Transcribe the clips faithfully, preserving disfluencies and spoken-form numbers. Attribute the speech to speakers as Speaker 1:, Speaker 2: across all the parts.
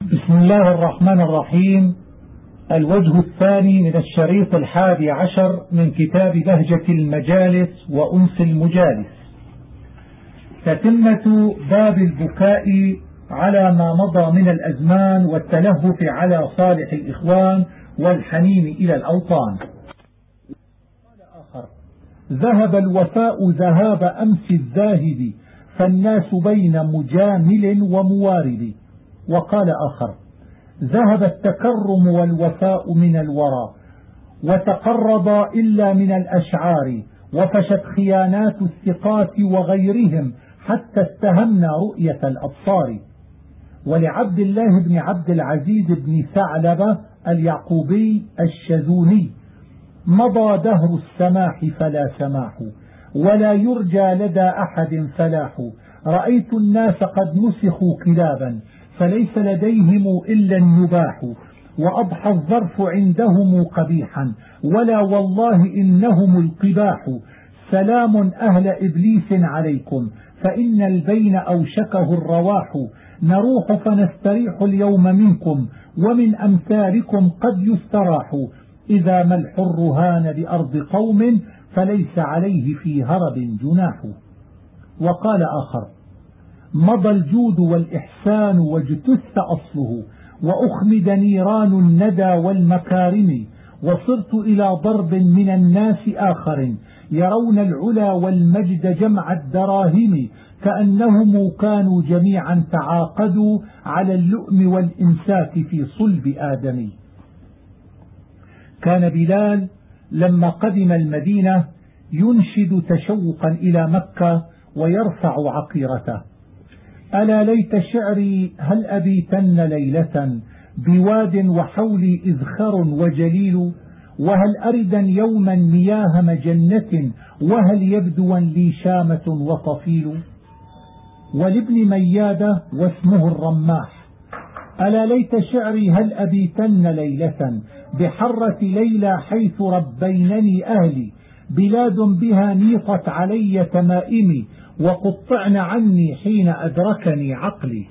Speaker 1: بسم الله الرحمن الرحيم. الوجه الثاني من الشريط الحادي عشر من كتاب بهجة المجالس وأنس المجالس، تتمة باب البكاء على ما مضى من الأزمان والتلهف على صالح الإخوان والحنين إلى الأوطان. قال آخر: ذهب الوفاء ذهاب أمس الذاهب، فالناس بين مجامل وموارد. وقال آخر: ذهب التكرم والوفاء من الورى، وتقرض إلا من الأشعار، وفشت خيانات الثقات وغيرهم حتى استهمنا رؤية الأبصار. ولعبد الله بن عبد العزيز بن ثعلبة اليعقوبي الشذوني: مضى دهر السماح فلا سماح، ولا يرجى لدى أحد فلاح. رأيت الناس قد نسخوا كلابا، فليس لديهم إلا النباح. وأضحى الظرف عندهم قبيحا، ولا والله إنهم القباح. سلام أهل إبليس عليكم، فإن البين أوشكه الرواح. نروح فنستريح اليوم منكم، ومن أمثالكم قد يستراح. إذا ما الحر هان بأرض قوم، فليس عليه في هرب جناح. وقال آخر: مضى الجود والإحسان واجتث أصله، وأخمد نيران الندى والمكارم. وصرت إلى ضرب من الناس آخر، يرون العلا والمجد جمع الدراهم، كأنهم كانوا جميعا تعاقدوا على اللؤم والإمساك في صلب آدم. كان بلال لما قدم المدينة ينشد تشوقا إلى مكة ويرفع عقيرته: ألا ليت شعري هل أبيتن ليلة، بواد وحولي إذخر وجليل. وهل أردا يوما مياه مجنة، وهل يبدوا لي شامة وطفيل. ولابن ميادة واسمه الرماح: ألا ليت شعري هل أبيتن ليلة، بحرة ليلى حيث ربينني أهلي. بلاد بها نيطت علي تمائمي، وقطعن عني حين أدركني عقلي.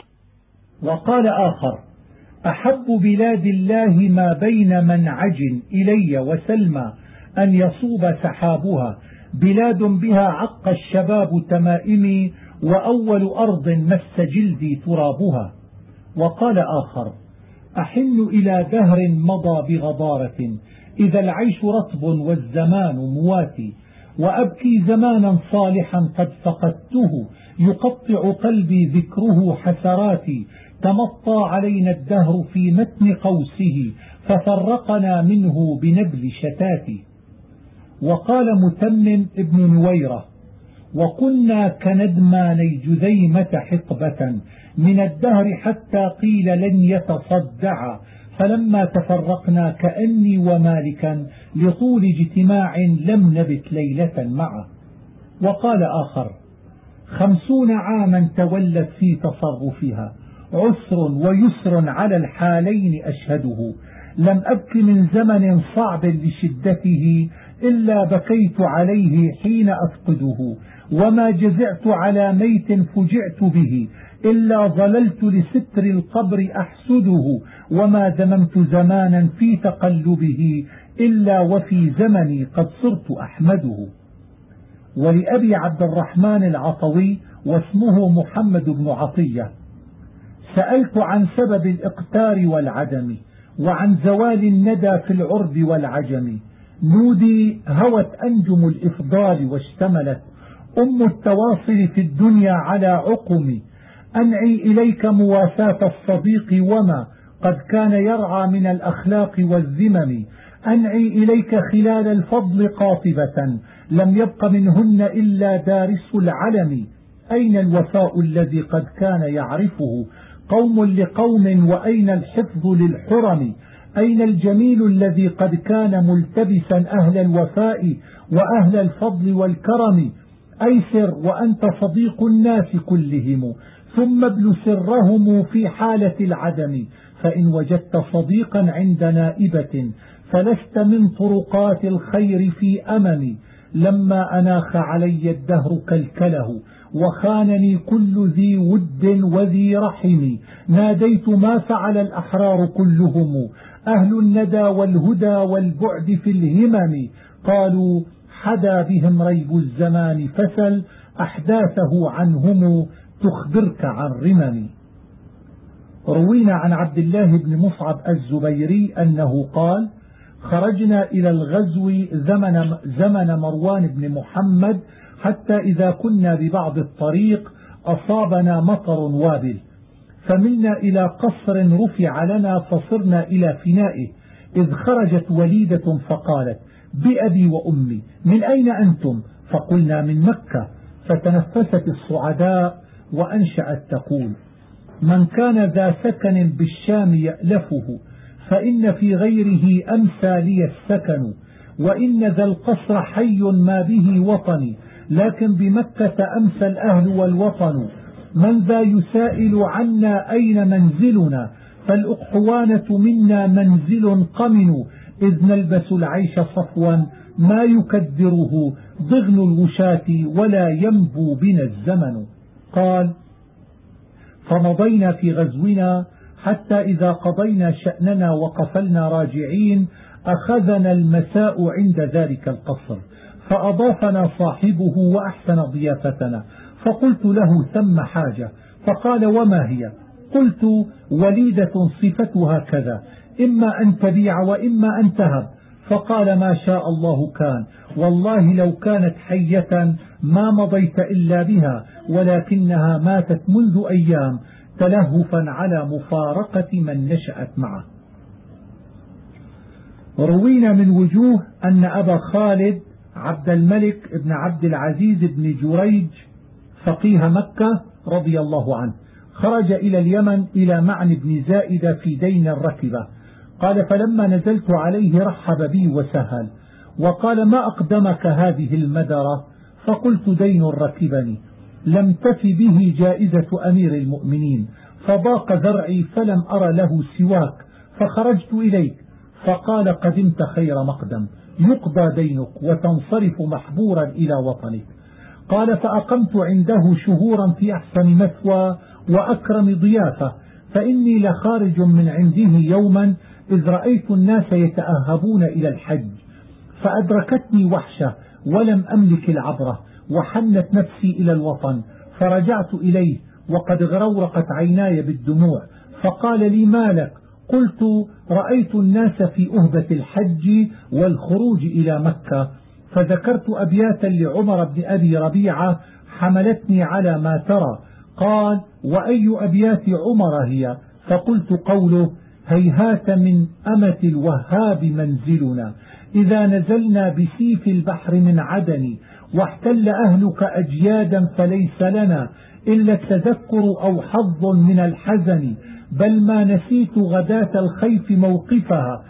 Speaker 1: وقال آخر: أحب بلاد الله ما بين منعج إلي وسلمى، أن يصوب سحابها. بلاد بها عق الشباب تمائمي، وأول أرض مس جلدي ترابها. وقال آخر: أحن إلى دهر مضى بغضارة، إذا العيش رطب والزمان مواتي. وأبكي زمانا صالحا قد فقدته، يقطع قلبي ذكره حسراتي. تمطى علينا الدهر في متن قوسه، ففرقنا منه بنبل شتات. وقال متمم ابن نويرة: وكنا كندماني جذيمة حقبة، من الدهر حتى قيل لن يتصدع. فلما تفرقنا كأني ومالكا، لطول اجتماع لم نبت ليلة معه. وقال آخر: خمسون عاما تولت في تصرفها، عسر ويسر على الحالين أشهده. لم أبك من زمن صعب لشدته، إلا بكيت عليه حين أفقده. وما جزعت على ميت فجعت به، إلا ظللت لستر القبر أحسده. وما ذممت زمانا في تقلبه، إلا وفي زمني قد صرت أحمده. ولأبي عبد الرحمن العطوي واسمه محمد بن عطية: سألت عن سبب الإقتار والعدم، وعن زوال الندى في العرب والعجم. نودي هوت أنجم الإفضال واشتملت، أم التواصل في الدنيا على عقم. أنعي إليك مواساة الصديق، وما قد كان يرعى من الأخلاق والذمم. أنعي إليك خلال الفضل قاطبة، لم يبق منهن إلا دارس العلم. أين الوفاء الذي قد كان يعرفه قوم لقوم، وأين الحفظ للحرم. أين الجميل الذي قد كان ملتبسا أهل الوفاء وأهل الفضل والكرم. أيسر وأنت صديق الناس كلهم، ثم ابن سرهم في حالة العدم. فإن وجدت صديقا عند نائبة، فلست من طرقات الخير في أمم. لما أناخ علي الدهر كلكله، وخانني كل ذي ود وذي رحم، ناديت ما فعل الأحرار كلهم، أهل الندى والهدى والبعد في الهمم، قالوا حدا بهم ريب الزمان فسل أحداثه عنهم تخبرك عن رمم. روينا عن عبد الله بن مصعب الزبيري أنه قال خرجنا إلى الغزو زمن, زمن مروان بن محمد، حتى إذا كنا ببعض الطريق أصابنا مطر وابل، فملنا إلى قصر رفع لنا فصرنا إلى فنائه، إذ خرجت وليدة فقالت بأبي وأمي من أين أنتم؟ فقلنا من مكة، فتنفست الصعداء وأنشأت تقول من كان ذا سكن بالشام يألفه، فإن في غيره أمسى لي السكن، وإن ذا القصر حي ما به وطني، لكن بمكة أمسى الأهل والوطن، من ذا يسائل عنا أين منزلنا، فالأقحوانة منا منزل قمن، إذ نلبس العيش صفوا ما يكدره ضغن الوشاة ولا ينبو بنا الزمن. قال فمضينا في غزونا حتى إذا قضينا شأننا وقفلنا راجعين أخذنا المساء عند ذلك القصر، فأضافنا صاحبه وأحسن ضيافتنا، فقلت له ثم حاجة، فقال وما هي؟ قلت وليدة صفتها كذا، إما أن تبيع وإما أن تهب، فقال ما شاء الله كان، والله لو كانت حية ما مضيت إلا بها، ولكنها ماتت منذ أيام تلهفا على مفارقة من نشأت معه. روينا من وجوه أن أبا خالد عبد الملك بن عبد العزيز بن جريج فقيه مكة رضي الله عنه خرج إلى اليمن إلى معن بن زائدة في دين الركبة، قال فلما نزلت عليه رحب بي وسهل، وقال ما أقدمك هذه المدرة؟ فقلت دين ركبني لم تف به جائزة أمير المؤمنين، فضاق ذرعي فلم أر له سواك، فخرجت إليك، فقال قدمت خير مقدم، يقضى دينك وتنصرف محبورا إلى وطنك. قال فأقمت عنده شهورا في أحسن مثوى وأكرم ضيافة، فإني لخارج من عنده يوما إذ رأيت الناس يتأهبون إلى الحج، فأدركتني وحشة ولم أملك العبرة، وحنت نفسي إلى الوطن، فرجعت إليه وقد غرورقت عيناي بالدموع، فقال لي ما لك؟ قلت رأيت الناس في أهبة الحج والخروج إلى مكة، فذكرت أبياتا لعمر بن أبي ربيعة حملتني على ما ترى. قال وأي أبيات عمر هي؟ فقلت قوله هيهات من أمة الوهاب منزلنا، إذا نزلنا بسيف البحر من عدن، واحتل أهلك أجيادا فليس لنا إلا التذكر أو حظ من الحزن، بل ما نسيت غداة الخيف موقفها،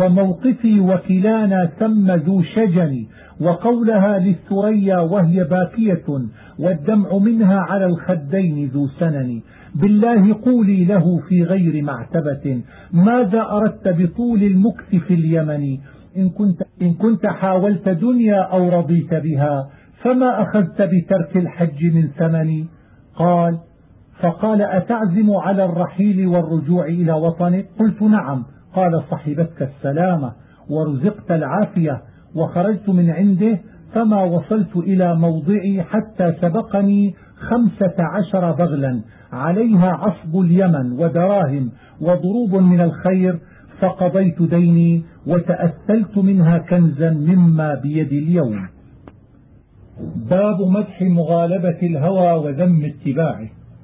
Speaker 1: وموقفي وكلانا ثم ذو شجن، وقولها للثريا وهي باكية، والدمع منها على الخدين ذو سنن، بالله قولي له في غير معتبة، ماذا أردت بطول المكث في اليمن؟ إن كنت, إن كنت حاولت دنيا أو رضيت بها، فما أخذت بترك الحج من ثمن؟ قال فقال أتعزم على الرحيل والرجوع إلى وطنك؟ قلت نعم. قال صحبتك السلامة ورزقت العافية. وخرجت من عنده فما وصلت إلى موضعي حتى سبقني خمسة عشر بغلا عليها عصب اليمن ودراهم وضروب من الخير، فقضيت ديني وتأثلت منها كنزا مما بيدي اليوم. باب مدح مغالبة الهوى وذم اتباعه.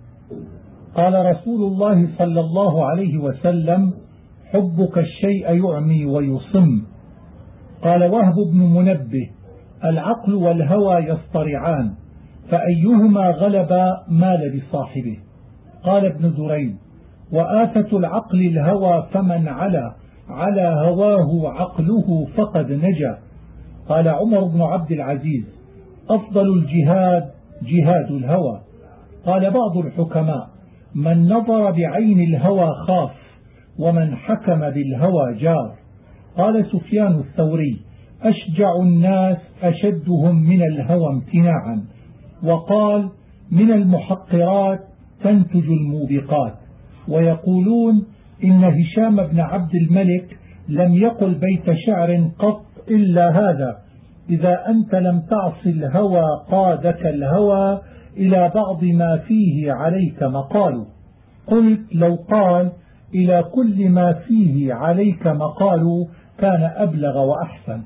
Speaker 1: قال رسول الله صلى الله عليه وسلم حبك الشيء يعمي ويصم. قال وهب بن منبه العقل والهوى يصطرعان، فأيهما غلب مال بصاحبه. قال ابن دريد وآفة العقل الهوى، فمن علا على هواه عقله فقد نجا. قال عمر بن عبد العزيز أفضل الجهاد جهاد الهوى. قال بعض الحكماء من نظر بعين الهوى خاف، ومن حكم بالهوى جار. قال سفيان الثوري أشجع الناس أشدهم من الهوى امتناعا. وقال من المحقرات تنتج الموبقات. ويقولون إن هشام بن عبد الملك لم يقل بيت شعر قط إلا هذا: إذا أنت لم تعص الهوى قادك الهوى إلى بعض ما فيه عليك مقال. قلت: لو قال إلى كل ما فيه عليك مقال كان أبلغ وأحسن.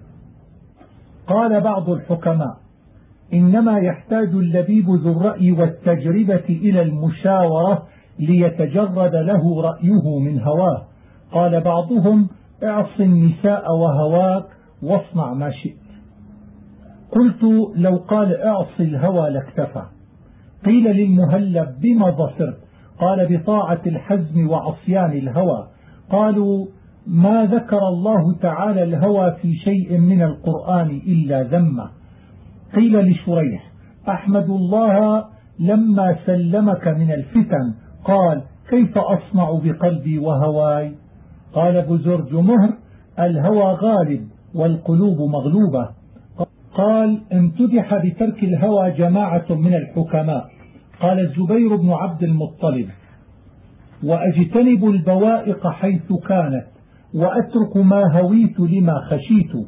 Speaker 1: قال بعض الحكماء: إنما يحتاج اللبيب ذو الرأي والتجربة إلى المشاورة ليتجرد له رأيه من هواه. قال بعضهم: اعص النساء وهواك واصنع ما شئت. قلت: لو قال اعص الهوى لاكتفى. قيل للمهلب: بما ظفرت؟ قال: بطاعة الحزم وعصيان الهوى. قالوا: ما ذكر الله تعالى الهوى في شيء من القرآن إلا ذمه. قيل لشريح: أحمد الله لما سلمك من الفتن قال: كيف أصنع بقلبي وهواي؟ قال بزرج مهر: الهوى غالب والقلوب مغلوبة. قال: امتدح بترك الهوى جماعة من الحكماء. قال الزبير بن عبد المطلب: وأجتنب البوائق حيث كانت وأترك ما هويت لما خشيت.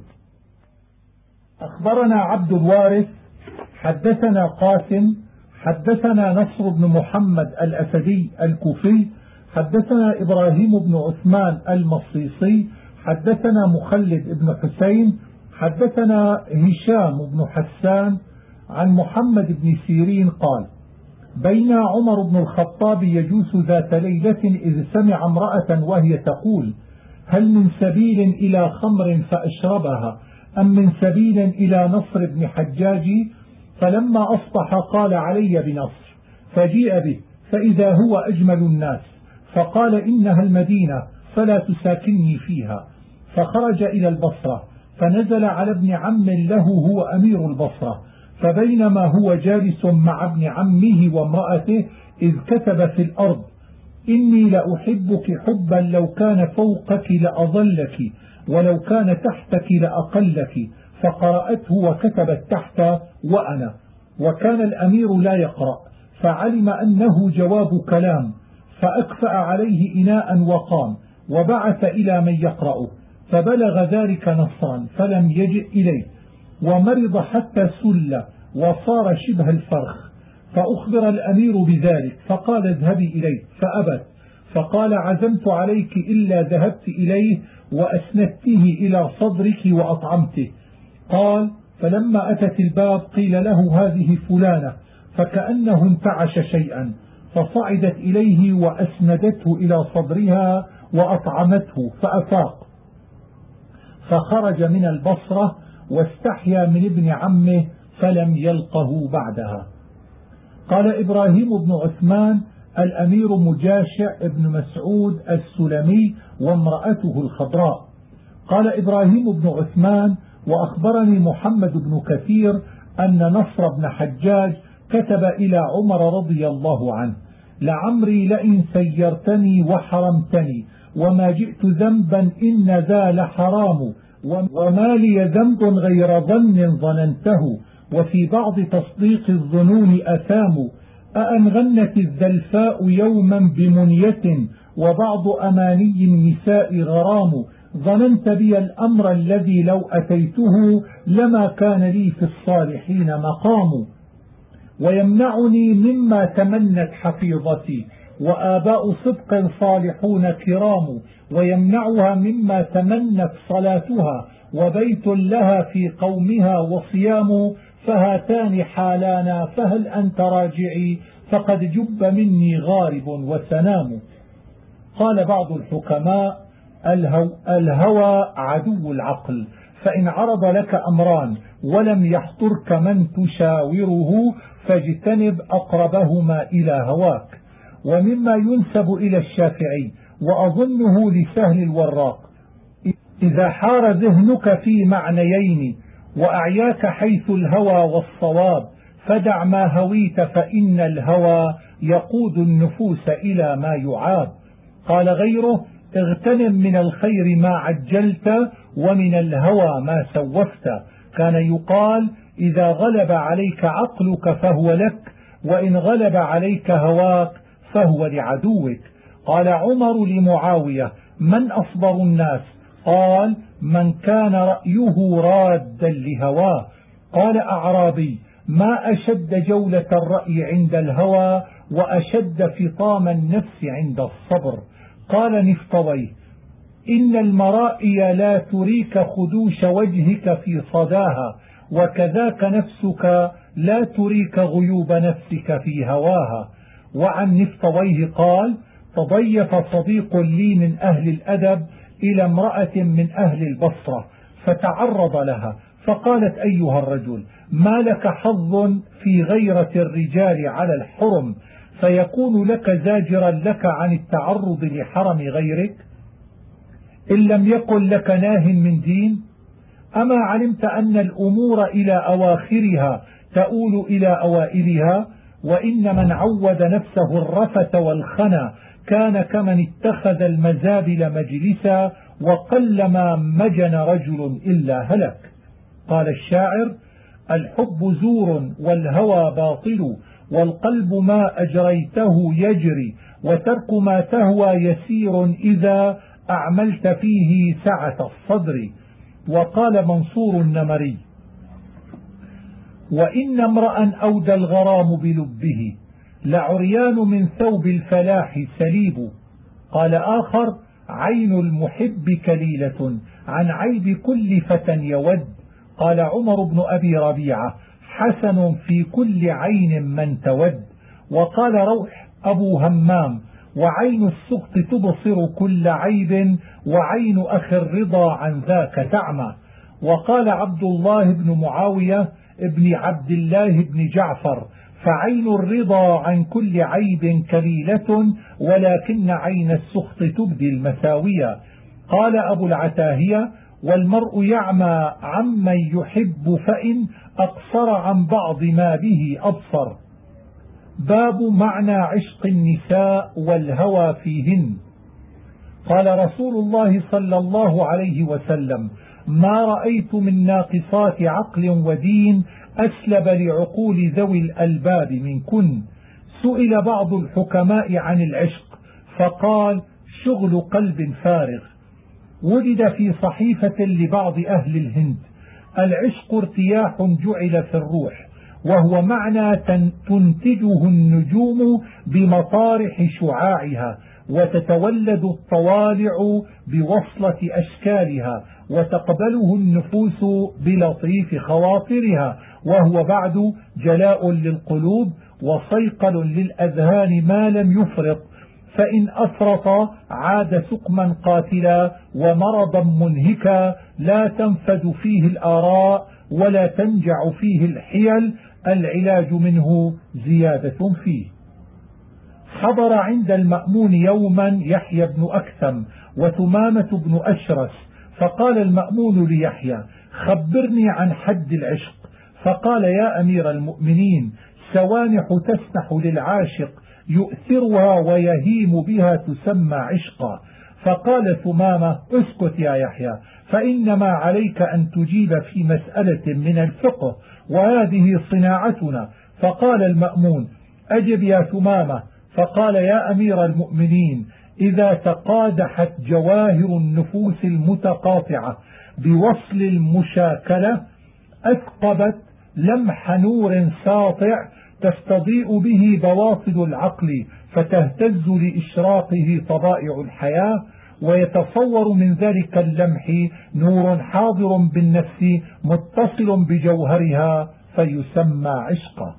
Speaker 1: أخبرنا عبد الوارث حدثنا قاسم حدثنا نصر بن محمد الأسدي الكوفي حدثنا إبراهيم بن عثمان المصيصي حدثنا مخلد بن حسين حدثنا هشام بن حسان عن محمد بن سيرين قال: بين عمر بن الخطاب يجوس ذات ليلة إذ سمع امرأة وهي تقول: هل من سبيل إلى خمر فأشربها أم من سبيل إلى نصر بن حجاج؟ فلما أصبح قال: علي بنصر. فجيء به فإذا هو أجمل الناس، فقال: إنها المدينة فلا تساكنني فيها. فخرج إلى البصرة فنزل على ابن عم له هو أمير البصرة، فبينما هو جالس مع ابن عمه وامرأته إذ كتب في الأرض: إني لأحبك حبا لو كان فوقك لأظلك ولو كان تحتك لأقلك. فقرأته وكتبت تحت: وأنا. وكان الأمير لا يقرأ، فعلم أنه جواب كلام، فأكفأ عليه إناء وقام وبعث إلى من يقرأه، فبلغ ذلك نصرا فلم يجئ إليه، ومرض حتى سل وصار شبه الفرخ. فأخبر الأمير بذلك فقال: اذهبي إليه. فأبت، فقال: عزمت عليك إلا ذهبت إليه وأسندته إلى صدرك وأطعمته. قال: فلما أتت الباب قيل له: هذه فلانة، فكأنه انتعش شيئا، فصعدت إليه وأسندته إلى صدرها وأطعمته فأفاق، فخرج من البصرة واستحيا من ابن عمه فلم يلقه بعدها. قال إبراهيم بن عثمان: الأمير مجاشع بن مسعود السلمي وامرأته الخضراء. قال إبراهيم بن عثمان: وأخبرني محمد بن كثير أن نصر بن حجاج كتب إلى عمر رضي الله عنه: لعمري لئن سيرتني وحرمتني وما جئت ذنبا إن ذا لحرام، وما لي ذنب غير ظن ظننته، وفي بعض تصديق الظنون أثام. أأن غنت الذلفاء يوما بمنية وبعض أماني النساء غرام، ظننت بي الأمر الذي لو أتيته لما كان لي في الصالحين مقام. ويمنعني مما تمنت حفيظتي وآباء صدق صالحون كرام، ويمنعها مما تمنت صلاتها وبيت لها في قومها وصيام، فهاتان حالانا فهل أنت راجعي فقد جب مني غارب وسنام. قال بعض الحكماء: الهو الهوى عدو العقل، فإن عرض لك أمران ولم يحضرك من تشاوره فاجتنب أقربهما إلى هواك. ومما ينسب إلى الشافعي وأظنه لسهل الوراق: إذا حار ذهنك في معنيين وأعياك حيث الهوى والصواب فدع ما هويت فإن الهوى يقود النفوس إلى ما يعاب. قال غيره: اغتنم من الخير ما عجلت ومن الهوى ما سوفت. كان يقال: إذا غلب عليك عقلك فهو لك، وإن غلب عليك هواك فهو لعدوك. قال عمر لمعاوية: من أصبر الناس؟ قال: من كان رأيه رادا لهواه. قال أعرابي: ما أشد جولة الرأي عند الهوى وأشد فطام النفس عند الصبر. قال نفطويه: إن المرائي لا تريك خدوش وجهك في صداها، وكذاك نفسك لا تريك غيوب نفسك في هواها. وعن نفطويه قال: تضيف صديق لي من أهل الأدب إلى امرأة من أهل البصرة فتعرض لها، فقالت: أيها الرجل، ما لك حظ في غيرة الرجال على الحرم، فيكون لك زاجرا لك عن التعرض لحرم غيرك، إن لم يكن لك ناه من دين؟ أما علمت أن الأمور إلى أواخرها تؤول إلى أوائلها؟ وإن من عود نفسه الرفث والخنا كان كمن اتخذ المزابل مجلسا، وقلما مجن رجل إلا هلك. قال الشاعر: الحب زور والهوى باطل، والقلب ما أجريته يجري، وترك ما تهوى يسير إذا أعملت فيه سعة الصدر. وقال منصور النمري: وإن امرأ أودى الغرام بلبه لعريان من ثوب الفلاح سليب. قال آخر: عين المحب كليلة عن عيب كل فتى يود. قال عمر بن أبي ربيعة: حسن في كل عين من تود. وقال روح أبو همام: وعين السخط تبصر كل عيب، وعين أخي الرضا عن ذاك تعمى. وقال عبد الله بن معاوية ابن عبد الله بن جعفر: فعين الرضا عن كل عيب كليلة، ولكن عين السخط تبدي المساوية. قال أبو العتاهية: والمرء يعمى عمن يحب فإن أقصر عن بعض ما به أبصر. باب معنى عشق النساء والهوى فيهن. قال رسول الله صلى الله عليه وسلم: ما رأيت من ناقصات عقل ودين أسلب لعقول ذوي الألباب منكن. سئل بعض الحكماء عن العشق فقال: شغل قلب فارغ. وجد في صحيفة لبعض أهل الهند: العشق ارتياح جعل في الروح، وهو معنى تنتجه النجوم بمطارح شعاعها، وتتولد الطوالع بوصلة أشكالها، وتقبله النفوس بلطيف خواطرها، وهو بعد جلاء للقلوب وصيقل للأذهان ما لم يفرط، فإن أفرط عاد سقما قاتلا ومرضا منهكا لا تنفذ فيه الآراء ولا تنجع فيه الحيل، العلاج منه زيادة فيه. حضر عند المأمون يوما يحيى بن أكثم وتمامة بن أشرس، فقال المأمون ليحيى: خبرني عن حد العشق. فقال: يا أمير المؤمنين، سوانح تسنح للعاشق يؤثرها ويهيم بها تسمى عشقا. فقال ثمامة: اسكت يا يحيى، فإنما عليك أن تجيب في مسألة من الفقه، وهذه صناعتنا. فقال المأمون: أجب يا ثمامة. فقال: يا أمير المؤمنين، إذا تقادحت جواهر النفوس المتقاطعة بوصل المشاكلة أثقبت لمح نور ساطع تستضيء به بواطن العقل، فتهتز لإشراقه طبائع الحياة، ويتصور من ذلك اللمح نور حاضر بالنفس متصل بجوهرها فيسمى عشقا.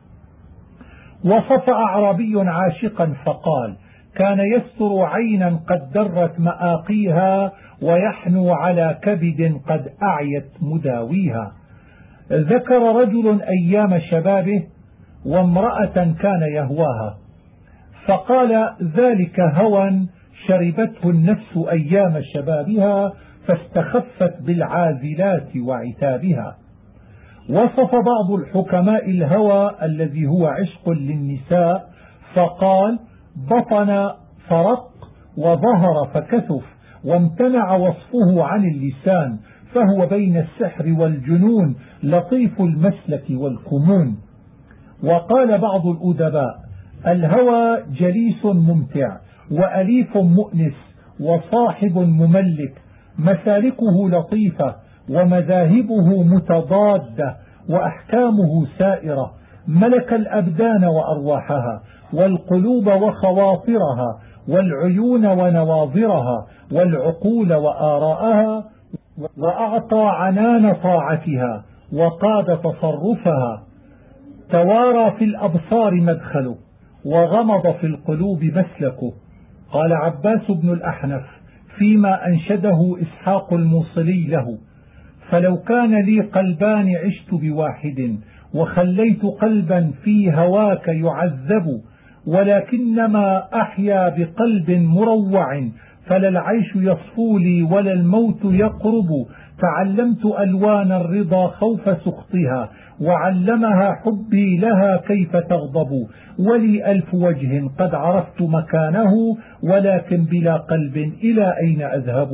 Speaker 1: وصف أعرابي عاشقا فقال: كان يستر عينا قد درت مآقيها، ويحنو على كبد قد أعيت مداويها. ذكر رجل أيام شبابه وامرأة كان يهواها، فقال: ذلك هوى شربته النفس أيام شبابها، فاستخفت بالعازلات وعتابها. وصف بعض الحكماء الهوى الذي هو عشق للنساء فقال: بطن فرق وظهر فكثف، وامتنع وصفه عن اللسان، فهو بين السحر والجنون، لطيف المسلك والكمون. وقال بعض الأدباء: الهوى جليس ممتع وأليف مؤنس وصاحب مملك، مسالكه لطيفة ومذاهبه متضادة وأحكامه سائرة، ملك الأبدان وأرواحها والقلوب وخواطرها والعيون ونواظرها والعقول وآراءها، وأعطى عنان طاعتها وقاد تصرفها، توارى في الأبصار مدخله وغمض في القلوب مسلكه. قال عباس بن الأحنف فيما أنشده إسحاق الموصلي له: فلو كان لي قلبان عشت بواحد، وخليت قلبا في هواك يعذب، ولكنما أحيا بقلب مروع، فلا العيش يصفو لي ولا الموت يقرب. تعلمت ألوان الرضا خوف سخطها، وعلمها حبي لها كيف تغضب. ولي ألف وجه قد عرفت مكانه، ولكن بلا قلب إلى أين أذهب.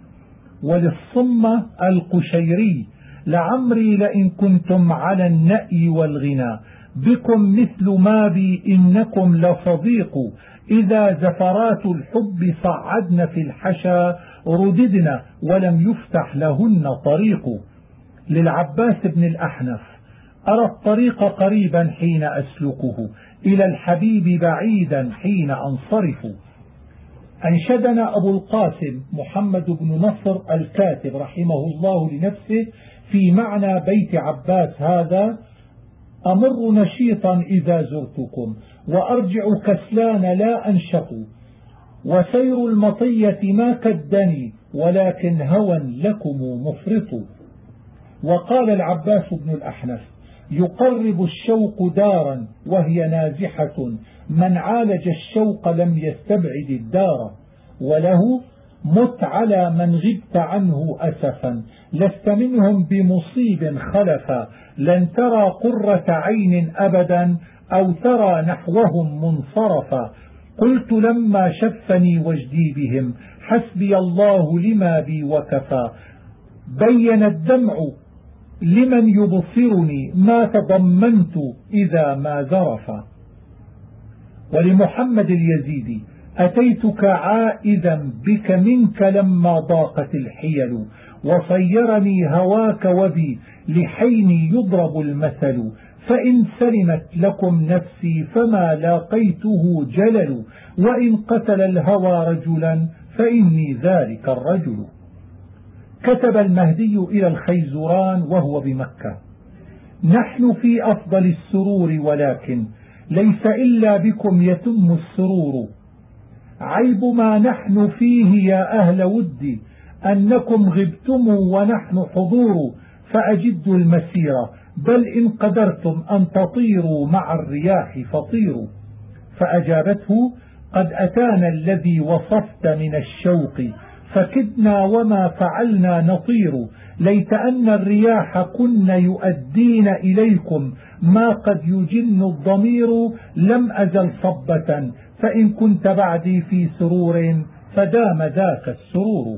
Speaker 1: وللصمة القشيري: لعمري لئن كنتم على النأي والغنى، بكم مثل ما بي إنكم لصديق. إذا زفرات الحب صعدن في الحشا، رددنا ولم يفتح لهن طريق. للعباس بن الأحنف: أرى الطريق قريبا حين أسلكه، إلى الحبيب بعيدا حين أنصرف. أنشدنا أبو القاسم محمد بن نصر الكاتب رحمه الله لنفسه في معنى بيت عباس هذا: أمر نشيطا إذا زرتكم، وأرجع كسلان لا أنشط، وسير المطية ما كدني، ولكن هوى لكم مفرط. وقال العباس بن الأحنف: يقرب الشوق دارا وهي نازحة، من عالج الشوق لم يستبعد الدار. وله: مت على من غبت عنه أسفا، لست منهم بمصيب خلفا، لن ترى قرة عين أبدا، أو ترى نحوهم منصرفا. قلت لما شفني وجدي بهم، حسبي الله لما بي وكفى. بين الدمع لمن يبصرني، ما تضمنت إذا ما ذرفا. ولمحمد اليزيدي: أتيتك عائذا بك منك لما ضاقت الحيل، وصيرني هواك وبي لحين يضرب المثل. فإن سلمت لكم نفسي فما لاقيته جلل، وإن قتل الهوى رجلا فإني ذلك الرجل. كتب المهدي إلى الخيزران وهو بمكة: نحن في أفضل السرور، ولكن ليس إلا بكم يتم السرور. عيب ما نحن فيه يا أهل ودي، أنكم غبتم ونحن حضور. فأجدوا المسير، بل إن قدرتم أن تطيروا مع الرياح فطيروا. فأجابته: قد أتانا الذي وصفت من الشوق، فكدنا وما فعلنا نطير. ليت أن الرياح كن يؤدين إليكم ما قد يجن الضمير. لم أزل صبة، فإن كنت بعدي في سرور، فدام ذاك السرور.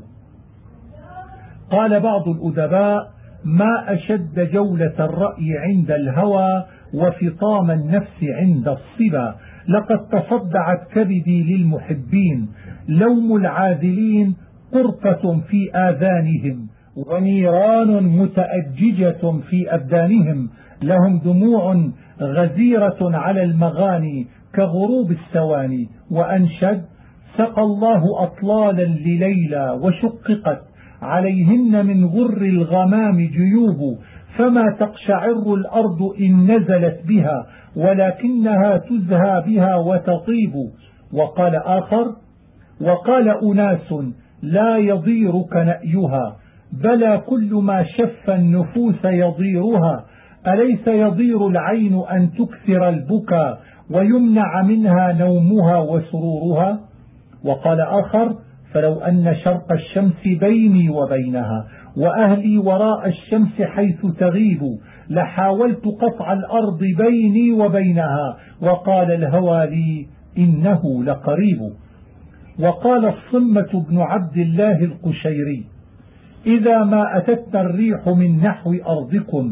Speaker 1: قال بعض الأدباء: ما أشد جولة الرأي عند الهوى، وفطام النفس عند الصبا. لقد تصدعت كبدي للمحبين، لوم العاذلين قرطة في آذانهم، ونيران متأججة في أبدانهم. لهم دموع غزيرة على المغاني كغروب السواني. وأنشد: سقى الله أطلالا لليلى، وشققت عليهن من غر الغمام جيوب. فما تقشعر الأرض إن نزلت بها، ولكنها تزهى بها وتطيب. وقال آخر: وقال أناس لا يضيرك نأيها، بلى كل ما شف النفوس يضيرها. أليس يضير العين أن تكثر البكا، ويمنع منها نومها وسرورها؟ وقال آخر: فلو أن شرق الشمس بيني وبينها، وأهلي وراء الشمس حيث تغيب، لحاولت قطع الأرض بيني وبينها. وقال الهوى لي: إنه لقريب. وقال الصمة بن عبد الله القشيري: إذا ما أتتنا الريح من نحو أرضكم،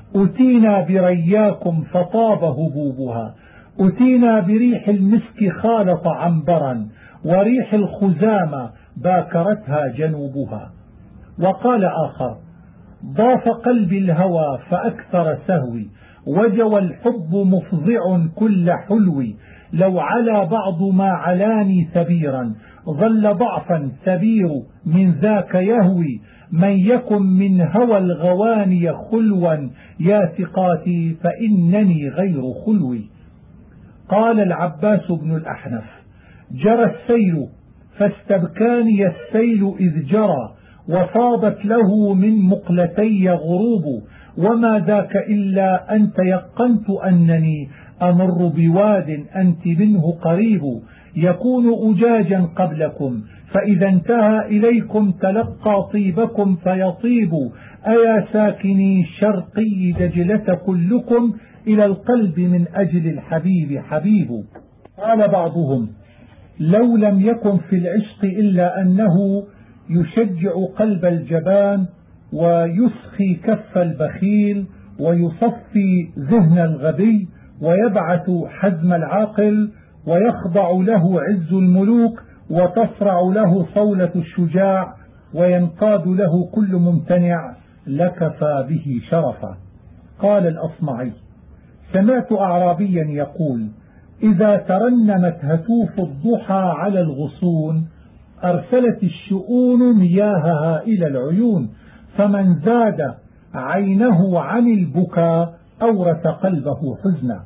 Speaker 1: أتينا برياكم فطاب هبوبها، أتينا بريح المسك خالط عنبرا، وريح الخزامة باكرتها جنوبها. وقال آخر: ضاف قلبي الهوى فأكثر سهوي، وجوى الحب مفضع كل حلوي، لو على بعض ما علاني ثبيرا، ظل ضعفا ثبير من ذاك يهوي، من يكن من هوى الغواني خلوا، يا ثقاتي فإنني غير خلوي. قال العباس بن الأحنف: جرى السيل فاستبكاني السيل إذ جرى، وفاضت له من مقلتي غروب، وما ذاك إلا أن تيقنت أنني أمر بواد أنت منه قريب، يكون أجاجا قبلكم، فإذا انتهى إليكم تلقى طيبكم فيطيب، أيا ساكني شرقي دجلة كلكم، إلى القلب من أجل الحبيب حبيب. قال بعضهم: لو لم يكن في العشق إلا أنه يشجع قلب الجبان، ويسخي كف البخيل، ويصفي ذهن الغبي، ويبعث حزم العاقل، ويخضع له عز الملوك، وتصرع له صولة الشجاع، وينقاد له كل ممتنع، لكفى به شرفا. قال الأصمعي: سمعت أعرابيا يقول: إذا ترنمت هتوف الضحى على الغصون، أرسلت الشؤون مياهها إلى العيون، فمن زاد عينه عن البكاء أورث قلبه حزنا.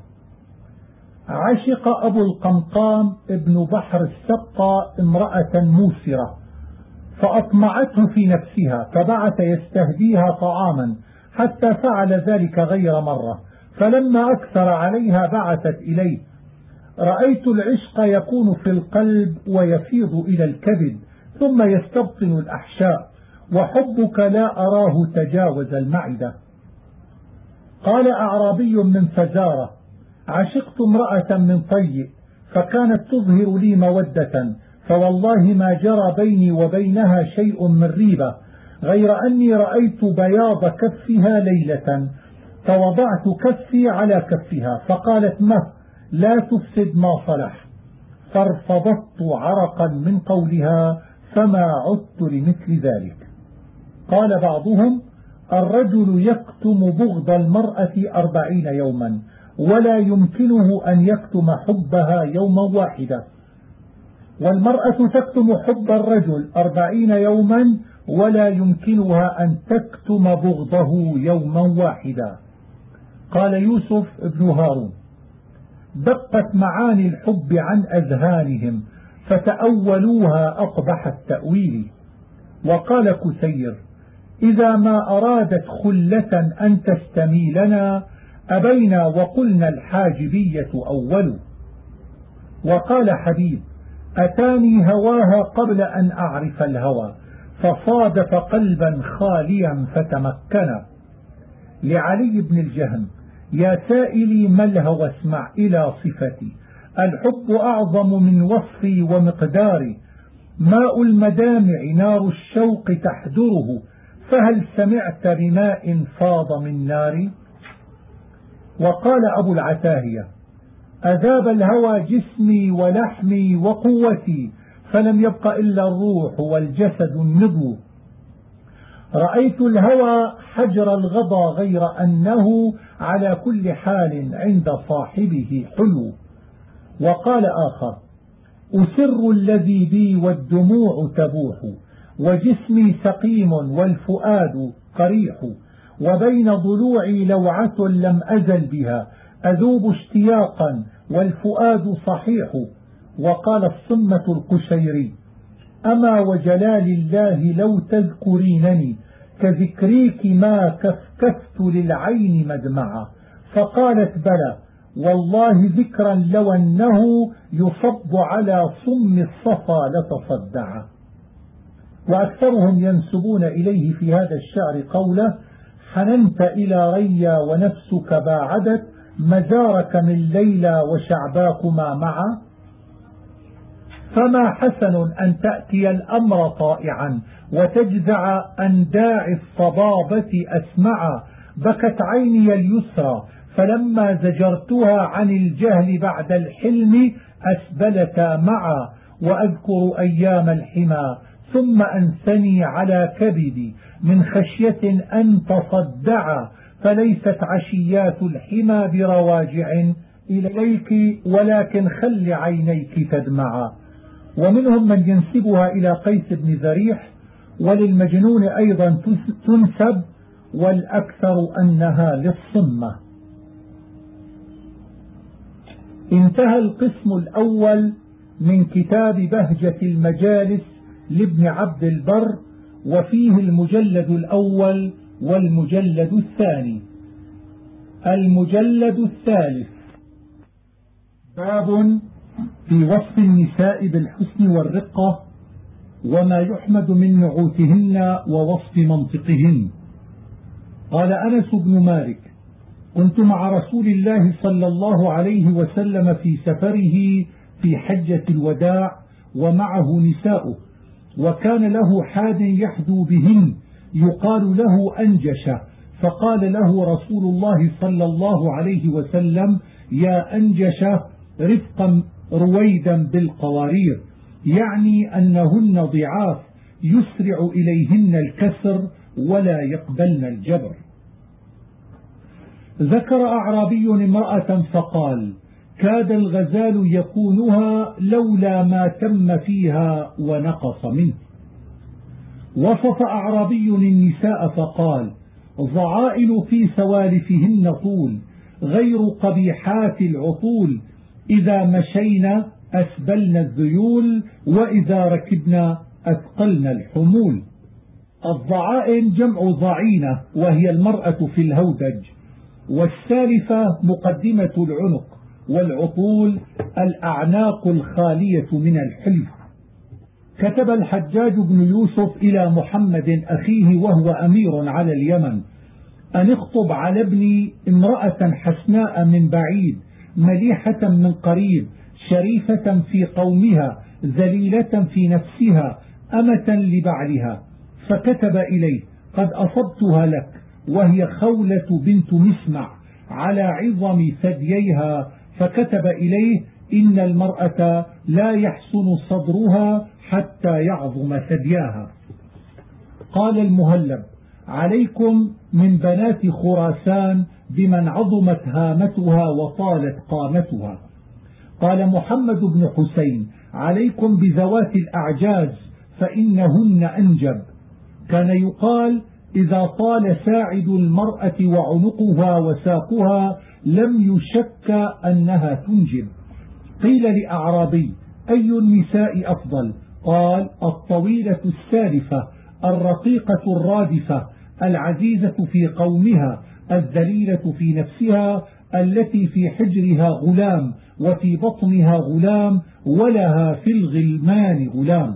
Speaker 1: عشق أبو القمقام ابن بحر السقا امرأة موسرة، فأطمعته في نفسها، فبعث يستهديها طعاما، حتى فعل ذلك غير مرة، فلما أكثر عليها بعثت إليه: رأيت العشق يكون في القلب ويفيض إلى الكبد، ثم يستبطن الأحشاء، وحبك لا أراه تجاوز المعدة. قال أعرابي من فزارة: عشقت امرأة من طي، فكانت تظهر لي مودة، فوالله ما جرى بيني وبينها شيء من ريبة، غير أني رأيت بياض كفها ليلة، فوضعت كفي على كفها، فقالت: مه لا تفسد ما صلح، فارفضت عرقا من قولها، فما عدت لمثل ذلك. قال بعضهم: الرجل يكتم بغض المرأة أربعين يوما، ولا يمكنه أن يكتم حبها يوما واحدا، والمرأة تكتم حب الرجل أربعين يوما، ولا يمكنها أن تكتم بغضه يوما واحدا. قال يوسف ابن هارون: دقت معاني الحب عن أذهانهم، فتأولوها أقبح التأويل. وقال كثير: إذا ما أرادت خلة أن تستميلنا، أبينا وقلنا الحاجبية أول. وقال حبيب: أتاني هواها قبل أن أعرف الهوى، فصادف قلبا خاليا فتمكنا. لعلي بن الجهم: يا سائلي ما الهوى اسمع إلى صفتي، الحب أعظم من وصفي ومقداري، ماء المدامع نار الشوق تحدره، فهل سمعت بماء فاض من نار؟ وقال أبو العتاهية: أذاب الهوى جسمي ولحمي وقوتي، فلم يبق إلا الروح والجسد النضو، رأيت الهوى حجر الغضا، غير أنه على كل حال عند صاحبه حلو. وقال آخر: أسر الذي بي والدموع تبوح، وجسمي سقيم والفؤاد قريح، وبين ضلوعي لوعة لم أزل بها، أذوب اشتياقا والفؤاد صحيح. وقال الصمة القشيري: أما وجلال الله لو تذكرينني، كذكريك ما كفكفت للعين مدمعا. فقالت: بلى والله ذكرا لو أنه يصب على صم الصفا لتصدعا. وأكثرهم ينسبون إليه في هذا الشعر قوله: حننت إلى ريا ونفسك باعدت، مزارك من ليلى وشعباكما معا. فما حسن أن تأتي الأمر طائعا، وتجزع أن داعي الصبابة أسمعا، بكت عيني اليسرى، فلما زجرتها عن الجهل بعد الحلم أسبلتا معا، وأذكر أيام الحمى ثم أنثني على كبدي من خشية أن تصدعا، فليست عشيات الحمى برواجع إليك ولكن خل عينيك تدمعا. ومنهم من ينسبها إلى قيس بن ذريح، وللمجنون أيضا تنسب، والأكثر أنها للصمة. انتهى القسم الأول من كتاب بهجة المجالس لابن عبد البر، وفيه المجلد الأول والمجلد الثاني. المجلد الثالث باب في وصف النساء بالحسن والرقة وما يحمد من نعوتهن ووصف منطقهن. قال أنس بن مالك: كنت مع رسول الله صلى الله عليه وسلم في سفره في حجة الوداع ومعه نساؤه، وكان له حاد يحدو بهن يقال له أنجشة، فقال له رسول الله صلى الله عليه وسلم: يا أنجشة رفقا رويدا بالقوارير، يعني أنهن ضعاف يسرع إليهن الكسر ولا يقبلن الجبر. ذكر أعرابي امرأة فقال: كاد الغزال يكونها لولا ما تم فيها ونقص منه. وصف أعرابي النساء فقال: ضعائن في سوالفهن طول غير قبيحات العطول، إذا مشينا أسبلنا الذيول وإذا ركبنا أثقلنا الحمول. الضعائن جمع ضعينة وهي المرأة في الهودج، والسالفة مقدمة العنق، والعطول الأعناق الخالية من الحلف. كتب الحجاج بن يوسف إلى محمد أخيه وهو أمير على اليمن أن اخطب على ابني امرأة حسناء من بعيد، مليحة من قريب، شريفة في قومها، ذليلة في نفسها، أمة لبعلها. فكتب إليه: قد أصبتها لك، وهي خولة بنت مسمع على عظم ثدييها. فكتب إليه: إن المرأة لا يحسن صدرها حتى يعظم ثدياها. قال المهلب: عليكم من بنات خراسان بمن عظمت هامتها وطالت قامتها. قال محمد بن حسين: عليكم بذوات الأعجاز فإنهن أنجب. كان يقال: إذا طال ساعد المرأة وعنقها وساقها لم يشك أنها تنجب. قيل لأعرابي: أي النساء أفضل؟ قال: الطويلة السالفة، الرقيقة الرادفة، العزيزة في قومها، الذليلة في نفسها، التي في حجرها غلام وفي بطنها غلام ولها في الغلمان غلام.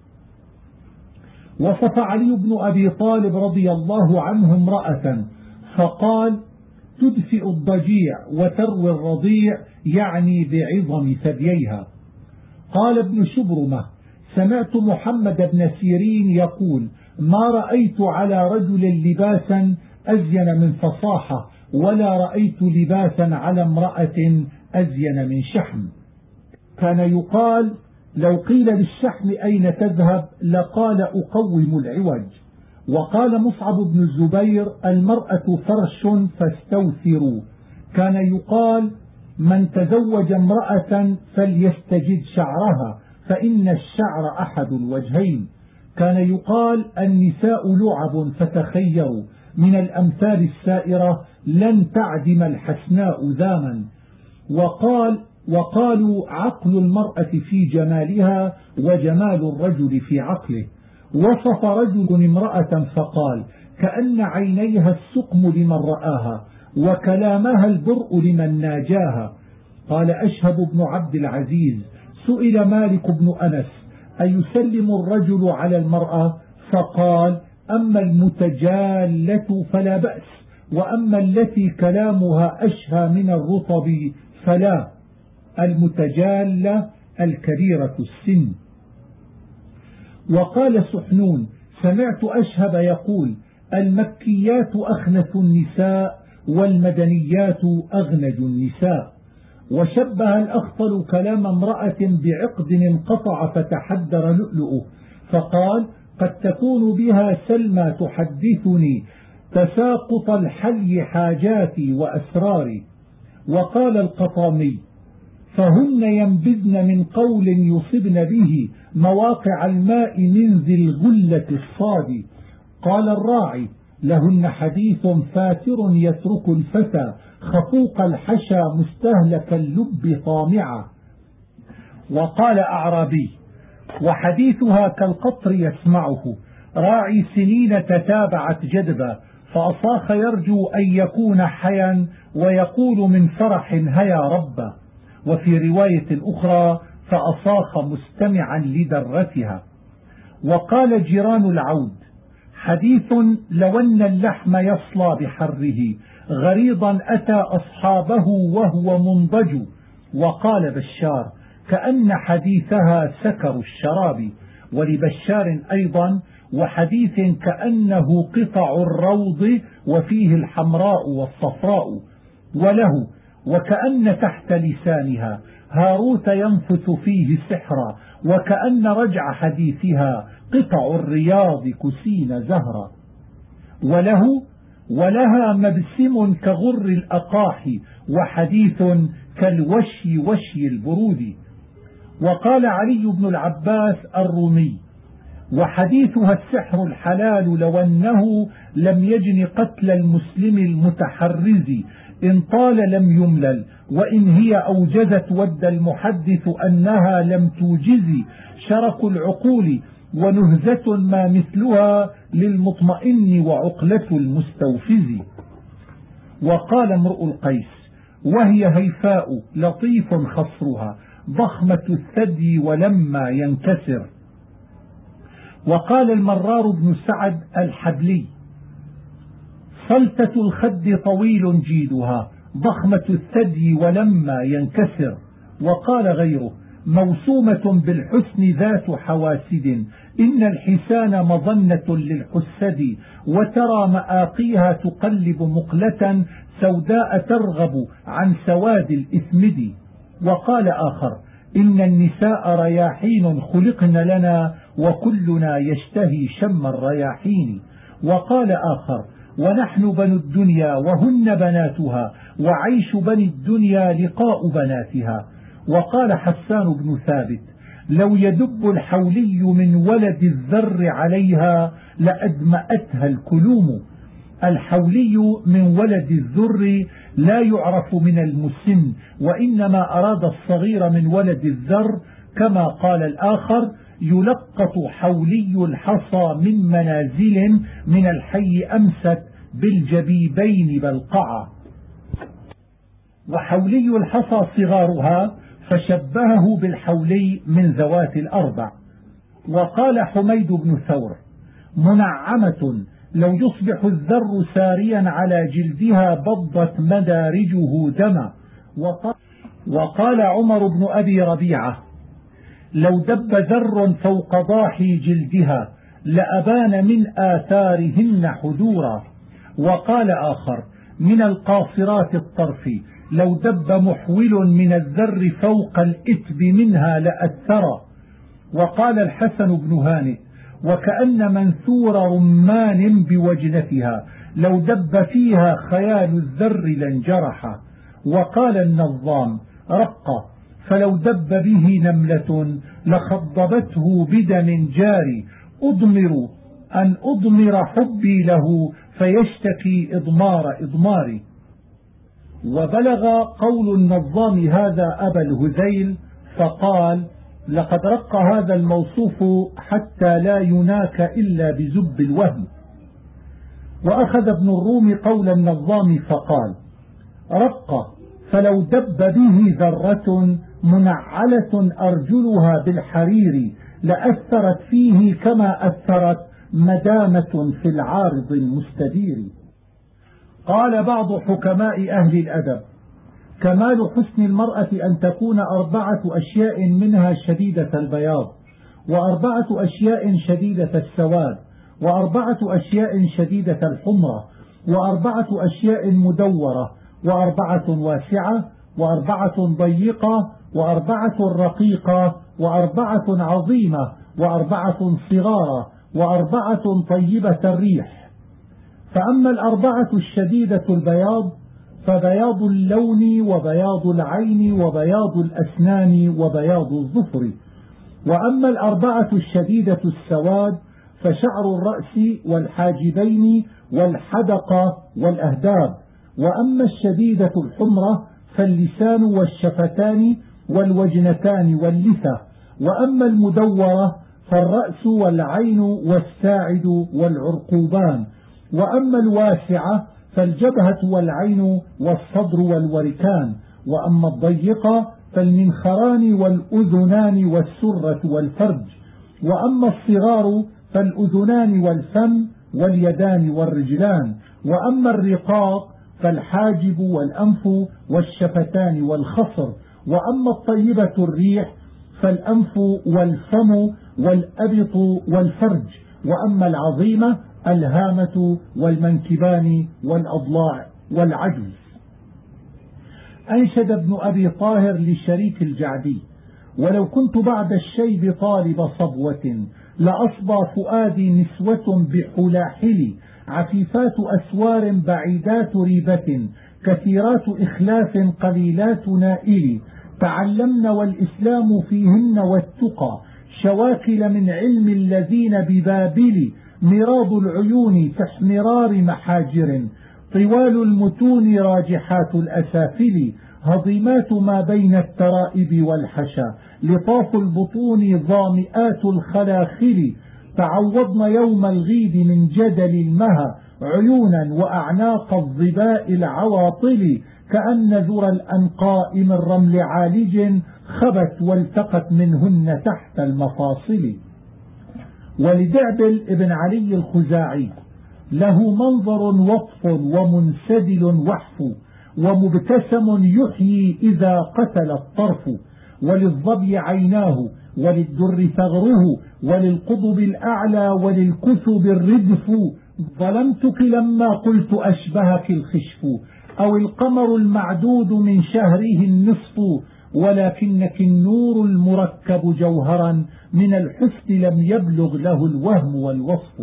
Speaker 1: وصف علي بن أبي طالب رضي الله عنه امرأة فقال: تدفئ الضجيع وتروي الرضيع، يعني بعظم ثدييها. قال ابن شبرمة: سمعت محمد بن سيرين يقول: ما رأيت على رجل لباسا أزين من فصاحة، ولا رأيت لباسا على امرأة أزين من شحم. كان يقال: لو قيل للشحم أين تذهب لقال: أقوم العوج. وقال مصعب بن الزبير: المرأة فرش فاستوثروا. كان يقال: من تزوج امرأة فليستجد شعرها، فإن الشعر أحد الوجهين. كان يقال: النساء لعب فتخيروا، من الأمثال السائرة لن تعدم الحسناء ذاما. وقال وقالوا: عقل المرأة في جمالها وجمال الرجل في عقله. وصف رجل امرأة فقال: كأن عينيها السقم لمن رآها، وكلامها البرء لمن ناجاها. قال أشهب بن عبد العزيز: سئل مالك بن أنس: أيسلم الرجل على المرأة؟ فقال: أما المتجالة فلا بأس، وأما التي كلامها أشهى من الرطب فلا. المتجالة الكبيرة السن. وقال سحنون: سمعت أشهب يقول: المكيات أخنث النساء والمدنيات أغنج النساء. وشبه الأخطل كلام امرأة بعقد انقطع فتحدر لؤلؤه، فقال: قد تكون بها سلمى تحدثني تساقط الحلي حاجاتي وأسراري. وقال القطامي: فهن ينبذن من قول يصبن به مواقع الماء من ذي الغلة الصاد. قال الراعي: لهن حديث فاتر يترك الفتى خفوق الحشا مستهلك اللب طامعا. وقال أعرابي: وحديثها كالقطر يسمعه راعي سنين تتابعت جدبا، فأصاخ يرجو أن يكون حيا ويقول من فرح هيا ربا. وفي رواية أخرى: فأصاخ مستمعا لدرتها. وقال جيران العود: حديث لو أن اللحم يصلى بحره غريضا أتى أصحابه وهو منضج. وقال بشار: كأن حديثها سكر الشراب. ولبشار أيضا: وحديث كأنه قطع الروض وفيه الحمراء والصفراء. وله: وكأن تحت لسانها هاروت ينفث فيه سحرا، وكأن رجع حديثها قطع الرياض كسين زهرا. وله: ولها مبسم كغر الأقاح، وحديث كالوشي وشي البرود. وقال علي بن العباس الرومي: وحديثها السحر الحلال لو أنه لم يجن قتل المسلم المتحرز، إن طال لم يملل، وإن هي أوجزت ود المحدث أنها لم توجز، شرك العقول ونهزة ما مثلها للمطمئن وعقلة المستوفز. وقال امرؤ القيس: وهي هيفاء لطيف خصرها ضخمة الثدي ولما ينكسر. وقال المرار بن سعد الحبلي: صلتة الخد طويل جيدها ضخمة الثدي ولما ينكسر. وقال غيره: موسومة بالحسن ذات حواسد، إن الحسان مظنة للحسد، وترى مآقيها تقلب مقلة سوداء ترغب عن سواد الإثمد. وقال آخر: إن النساء رياحين خلقن لنا، وكلنا يشتهي شم الرياحين. وقال آخر: ونحن بنو الدنيا وهن بناتها، وعيش بني الدنيا لقاء بناتها. وقال حسان بن ثابت: لو يدب الحولي من ولد الذر عليها لأدمأتها الكلوم. الحولي من ولد الذر لا يعرف من المسن، وإنما أراد الصغير من ولد الذر، كما قال الآخر: يلقط حولي الحصى من منازل من الحي أمست بالجبيبين بلقعا. وحولي الحصى صغارها، فشبهه بالحولي من ذوات الأربع. وقال حميد بن ثور: منعمة لو يصبح الذر ساريا على جلدها بضت مدارجه دما. وقال عمر بن أبي ربيعة: لو دب ذر فوق ضاحي جلدها لأبان من آثارهن حذورا. وقال آخر: من القاصرات الطرف لو دب محول من الذر فوق الإتب منها لأثرا. وقال الحسن بن هانئ: وكأن منثور رمان بوجنتها لو دب فيها خيال الذر لانجرح. وقال النظام: رق فلو دب به نملة لخضبته بدم جاري، أضمر أن أضمر حبي له فيشتكي إضمار إضماري. وبلغ قول النظام هذا أبا الهذيل فقال: لقد رق هذا الموصوف حتى لا يناك إلا بزب الوهم. وأخذ ابن الروم قول النظام فقال: رق فلو دب به ذرة منعلة أرجلها بالحرير لأثرت فيه كما أثرت مدامة في العارض المستدير. قال بعض حكماء أهل الأدب: كمال حسن المرأة أن تكون أربعة أشياء منها شديدة البياض، وأربعة أشياء شديدة السواد، وأربعة أشياء شديدة الحمرة، وأربعة أشياء مدورة، وأربعة واسعة، وأربعة ضيقة، وأربعة رقيقة، وأربعة عظيمة، وأربعة صغارة، وأربعة طيبة الريح. فأما الأربعة الشديدة البياض فبياض اللون وبياض العين وبياض الأسنان وبياض الظفر. وأما الأربعة الشديدة السواد فشعر الرأس والحاجبين والحدقة والأهداب. وأما الشديدة الحمرة فاللسان والشفتان والوجنتان واللثة. وأما المدورة فالرأس والعين والساعد والعرقوبان. وأما الواسعة فالجبهة والعين والصدر والوركان. وأما الضيقة فالمنخران والأذنان والسرة والفرج. وأما الصغار فالأذنان والفم واليدان والرجلان. وأما الرقاق فالحاجب والأنف والشفتان والخصر. وأما الطيبة الريح فالأنف والفم والأبط والفرج. وأما العظيمة الهامة والمنكبان والأضلاع والعجز. أنشد ابن أبي طاهر لشريك الجعدي: ولو كنت بعد الشيب طالب صبوة لأصبى فؤادي نسوة بحلاحل عفيفات أسوار بعيدات ريبة كثيرات إخلاف قليلات نائل تعلمن والإسلام فيهن والتقى شواكل من علم الذين ببابل مراض العيون في احمرار محاجر طوال المتون راجحات الأسافل هضيمات ما بين الترائب والحشا لطاف البطون ظامئات الخلاخل تعوضن يوم الغيب من جدل المها عيونا وأعناق الظباء العواطل كأن ذرى الأنقاء من رمل عالج خبت والتقت منهن تحت المفاصل. ولدعبل ابن علي الخزاعي له منظر وطف ومنسدل وحف ومبتسم يحيي إذا قتل الطرف. وللظبي عيناه وللدر ثغره وللقضب الأعلى وللكثب الردف. ظلمتك لما قلت أشبهك الخشف أو القمر المعدود من شهره النصف ولكنك النور المركب جوهرا من الحسن لم يبلغ له الوهم والوصف.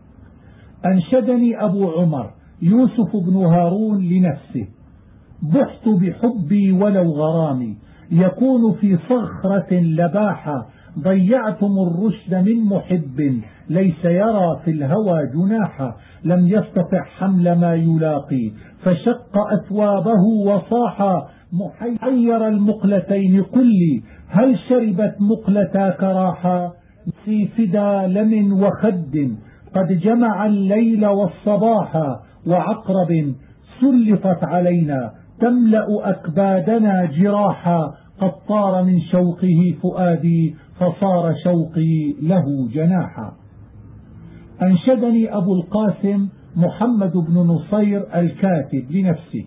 Speaker 1: أنشدني أبو عمر يوسف بن هارون لنفسه: بحت بحبي ولو غرامي يكون في صخرة لباحة ضيعتم الرشد من محب ليس يرى في الهوى جناحا لم يستطع حمل ما يلاقي فشق أثوابه وصاحا محير المقلتين قل لي هل شربت مقلتاك راحا في فدا لم وخد قد جمع الليل والصباحا وعقرب سلطت علينا تملأ أكبادنا جراحا قد طار من شوقه فؤادي فصار شوقي له جناحا. أنشدني أبو القاسم محمد بن نصير الكاتب لنفسه: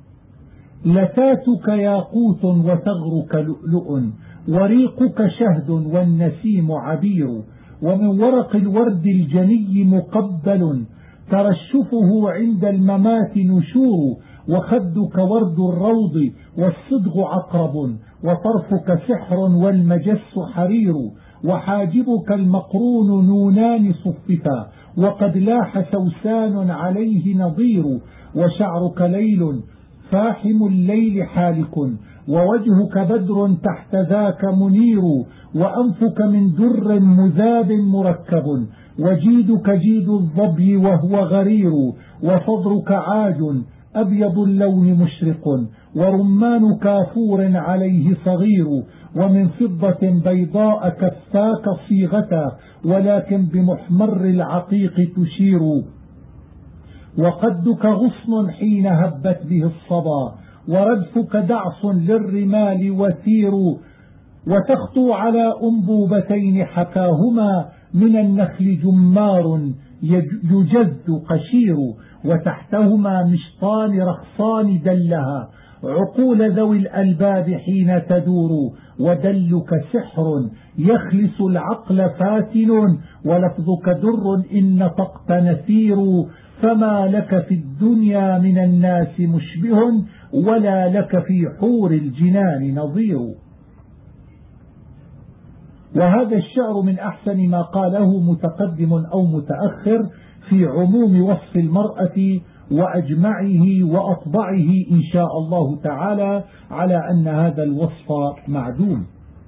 Speaker 1: لتاتك ياقوت وثغرك لؤلؤ وريقك شهد والنسيم عبير ومن ورق الورد الجني مقبل ترشفه عند الممات نشور وخدك ورد الروض والصدغ عقرب وطرفك سحر والمجس حرير وحاجبك المقرون نونان صفتا وقد لاح سوسان عليه نظير وشعرك ليل فاحم الليل حالك ووجهك بدر تحت ذاك منير وأنفك من در مذاب مركب وجيدك جيد الظبي وهو غرير وصدرك عاج أبيض اللون مشرق ورمان كافور عليه صغير ومن فضة بيضاء كفاك صيغة ولكن بمحمر العقيق تشير وقدك غصن حين هبت به الصبا وردفك دعص للرمال وثير وتخطو على أنبوبتين حكاهما من النخل جمار يجز قشير وتحتهما مشطان رخصان دلها عقول ذوي الألباب حين تدور ودلك سحر يخلس العقل فاتن، ولفظك در إن نطقت نسير، فما لك في الدنيا من الناس مشبه، ولا لك في حور الجنان نظير. وهذا الشعر من أحسن ما قاله متقدم أو متأخر في عموم وصف المرأة وأجمعه وأطبعه إن شاء الله تعالى، على أن هذا الوصف معدوم.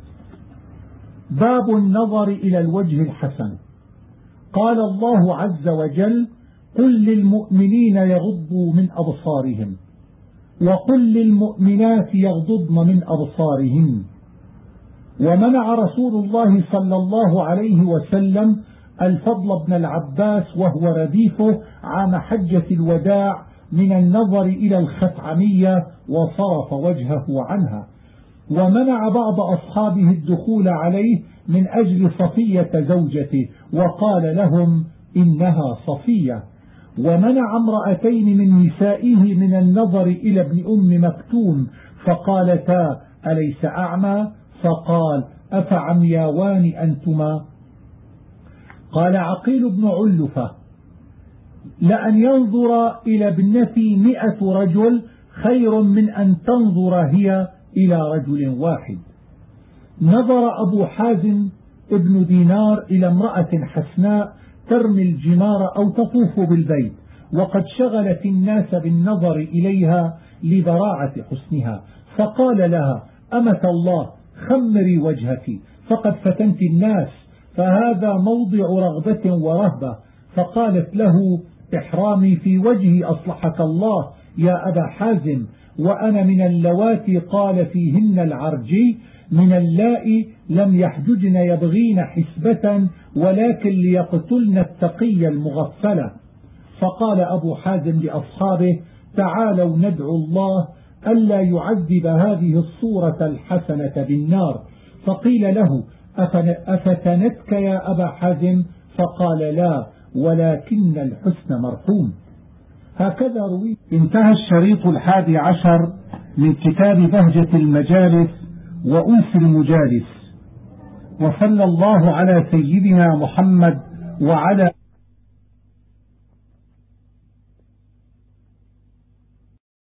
Speaker 1: باب النظر إلى الوجه الحسن. قال الله عز وجل: قل للمؤمنين يغضوا من أبصارهم، وقل للمؤمنات يغضضن من أبصارهن. ومنع رسول الله صلى الله عليه وسلم الفضل بن العباس وهو رديفه عام حجة الوداع من النظر إلى الخثعمية، وصرف وجهه عنها. ومنع بعض أصحابه الدخول عليه من أجل صفية زوجته، وقال لهم: إنها صفية. ومنع امرأتين من نسائه من النظر إلى ابن أم مكتوم، فقالتا: أليس أعمى؟ فقال: أفعمياوان أنتما؟ قال عقيل بن علفة: لأن ينظر إلى ابنتي مئة رجل خير من أن تنظر هي إلى رجل واحد. نظر أبو حازم ابن دينار إلى امرأة حسناء ترمي الجمار أو تطوف بالبيت، وقد شغلت الناس بالنظر إليها لبراعة حسنها، فقال لها: أمة الله، خمري وجهك فقد فتنت الناس، فهذا موضع رغبة ورهبة. فقالت له: إحرامي في وجهي أصلحك الله يا أبا حازم، وأنا من اللواتي قال فيهن العرجي من اللائي لم يحججن يبغين حسبة ولكن ليقتلن التقي المغفلة. فقال أبو حازم لأصحابه: تعالوا ندعو الله ألا يعذب هذه الصورة الحسنة بالنار. فقيل له: أفتنتك يا أبا حازم؟ فقال: لا، ولكن الحسن مرحوم. هكذا روي. انتهى الشريط الحادي عشر من كتاب بهجة المجالس وأنس المجالس، وصلى الله على سيدنا محمد وعلى